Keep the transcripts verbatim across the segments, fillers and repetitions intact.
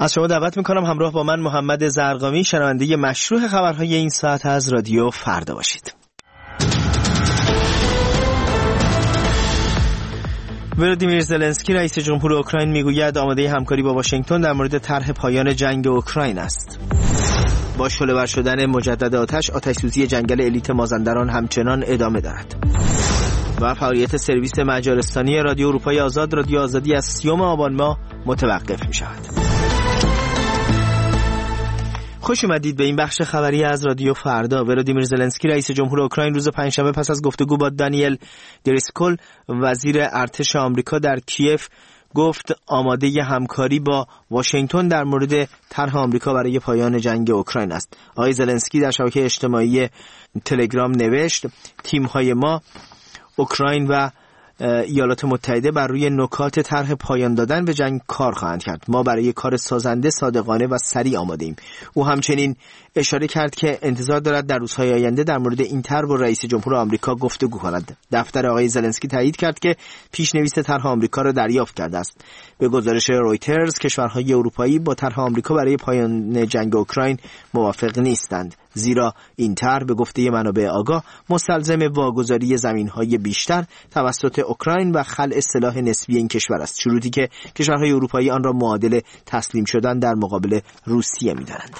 از شما دعوت میکنم همراه با من محمد زرقامی شنونده مشروع خبرهای این ساعت از رادیو فردا باشید. ولودیمیر زلنسکی رئیس جمهور اوکراین میگوید آماده همکاری با واشنگتن در مورد طرح پایان جنگ اوکراین است. با شعله‌ور شدن مجدد آتش، آتش‌سوزی جنگل الیت مازندران همچنان ادامه دارد. و فعالیت سرویس مجارستانی رادیو اروپای آزاد رادیو آزادی از سیوم آبان ماه متوقف می شود. خوش اومدید به این بخش خبری از رادیو فردا. ولودیمیر زلنسکی رئیس جمهور اوکراین روز پنجشنبه پس از گفتگو با دانیل دریسکول وزیر ارتش آمریکا در کیف گفت آماده همکاری با واشنگتن در مورد طرح آمریکا برای پایان جنگ اوکراین است. آقای زلنسکی در شبکه اجتماعی تلگرام نوشت تیم‌های ما اوکراین و ایالات متحده بر روی نکات طرح پایان دادن به جنگ کار خواهند کرد. ما برای کار سازنده، صادقانه و سریع آماده ایم. او همچنین اشاره کرد که انتظار دارد در روزهای آینده در مورد این طرح با رئیس جمهور آمریکا گفتگو کند. دفتر آقای زلنسکی تایید کرد که پیشنویس طرح آمریکا را دریافت کرده است. به گزارش رویترز کشورهای اروپایی با طرح آمریکا برای پایان جنگ اوکراین موافق نیستند، زیرا این طرح به گفته منابع آگاه مستلزم واگذاری زمین‌های بیشتر توسط اوکراین و خلع سلاح نسبی این کشور است، شروطی که کشورهای اروپایی آن را معادل تسلیم شدن در مقابل روسیه می‌دانند.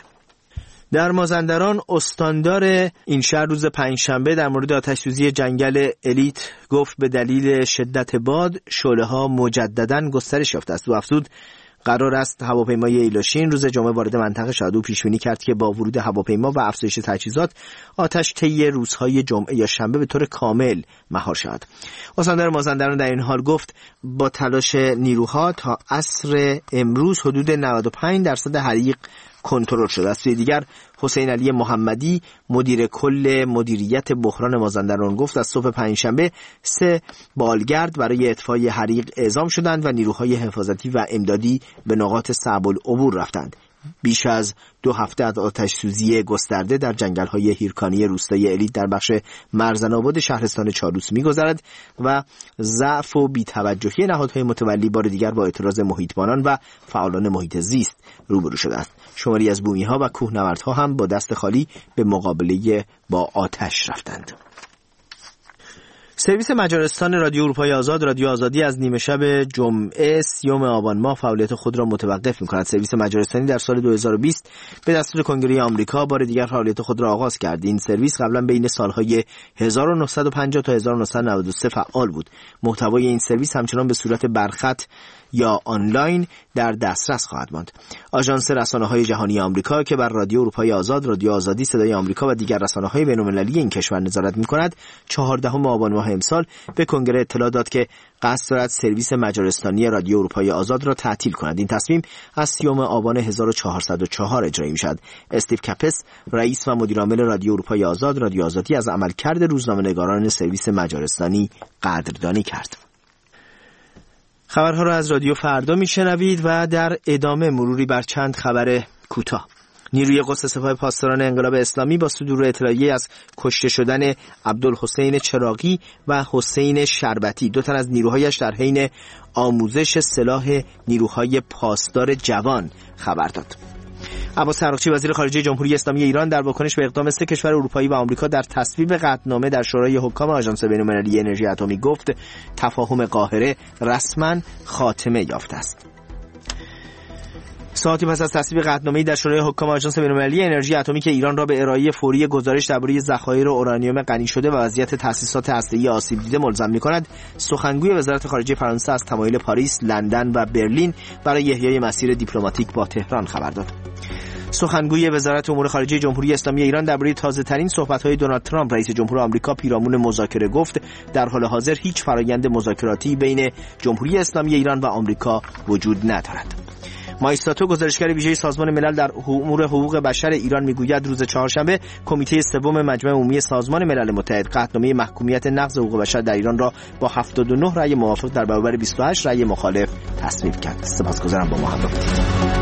در مازندران استاندار این شهر روز پنجشنبه در مورد آتش‌سوزی جنگل الیت گفت به دلیل شدت باد شعله‌ها مجدداً گسترش یافته است. او افزود قرار است هواپیمای ایلوشین روز جمعه وارد منطقه شود. او پیش‌بینی کرد که با ورود هواپیما و افزایش تجهیزات آتش طی روزهای جمعه یا شنبه به طور کامل مهار شود. استاندار مازندران در این حال گفت با تلاش نیروها تا عصر امروز حدود نود و پنج درصد حریق کنترل شده است. سوی دیگر حسین علی محمدی مدیر کل مدیریت بحران مازندران گفت از صبح پنجشنبه سه بالگرد برای اطفای حریق اعزام شدند و نیروهای حفاظتی و امدادی به نقاط صعب العبور رفتند. بیش از دو هفته از آتش سوزی گسترده در جنگل‌های هیرکانی روستای الیت در بخش مرزن‌آباد شهرستان چالوس می‌گذرد و ضعف و بی‌توجهی نهادهای متولی بار دیگر با اعتراض محیطبانان و فعالان محیط زیست روبرو شده است. شماری از بومی‌ها و کوهنوردها هم با دست خالی به مقابله با آتش رفتند. سرویس مجارستان رادیو اروپای آزاد رادیو آزادی از نیمه شب جمعه سیوم آبان ماه فعالیت خود را متوقف می‌کند. سرویس مجارستانی در سال دو هزار و بیست به دستور کنگره آمریکا بار دیگر فعالیت خود را آغاز کرد. این سرویس قبلا بین سالهای هزار و نهصد و پنجاه تا هزار و نهصد و نود و سه فعال بود. محتوای این سرویس همچنان به صورت برخط یا آنلاین در دسترس خواهد ماند. آژانس رسانه‌های جهانی آمریکا که بر رادیو اروپای آزاد، رادیو آزادی، صدای آمریکا و دیگر رسانه‌های بین‌المللی این کشور نظارت می‌کند، چهاردهم آبان ماه امسال به کنگره اطلاع داد که قصد دارد سرویس مجارستانی رادیو اروپای آزاد را تعطیل کند. این تصمیم از سیوم آبان هزار و چهارصد و چهار اجرایی می‌شود. استیو کپس، رئیس و مدیرعامل رادیو اروپای آزاد، رادیو آزادی، از عملکرد روزنامه‌نگاران سرویس مجارستانی قدردانی کرد. خبرها را از رادیو فردا میشنوید و در ادامه مروری بر چند خبر کوتاه. نیروی قدس سپاه پاسداران انقلاب اسلامی با صدور اطلاعیه از کشته شدن عبدالحسین چراغی و حسین شربتی، دو تن از نیروهایش در حین آموزش سلاح نیروهای پاسدار جوان، خبر داد. عباس عراقچی وزیر خارجه جمهوری اسلامی ایران در واکنش به اقدام سه کشور اروپایی و آمریکا در تصویب قطعنامه در شورای حکام آژانس بین‌المللی انرژی اتمی گفت تفاهم قاهره رسما خاتمه یافته است. ساعتی پس از تصویب قطعنامه‌ای در شورای حکام آژانس بین‌المللی انرژی اتمی که ایران را به ارائه فوری گزارش درباره ذخایر اورانیوم غنی شده و وضعیت تأسیسات هسته‌ای آسیب دیده ملزم می‌کند، سخنگوی وزارت خارجه فرانسه از تمایل پاریس، لندن و برلین برای احیای مسیر دیپلماتیک با تهران خبر داد. سخنگوی وزارت امور خارجه جمهوری اسلامی ایران درباره تازه‌ترین صحبت‌های دونالد ترامپ رئیس جمهور آمریکا پیرامون مذاکره گفت در حال حاضر هیچ فرآیند مذاکراتی بین جمهوری اسلامی ایران و آمریکا وجود ندارد. مایستاتو، گزارشگر ویژه سازمان ملل در امور حقوق بشر ایران، میگوید روز چهارشنبه کمیته سوم مجمع عمومی سازمان ملل متحد قطعنامه محکومیت نقض حقوق بشر در ایران را با هفتاد و نه رأی موافق در برابر بیست و هشت رأی مخالف تصویب کرد. سپاسگزارم با ما همراه بودید.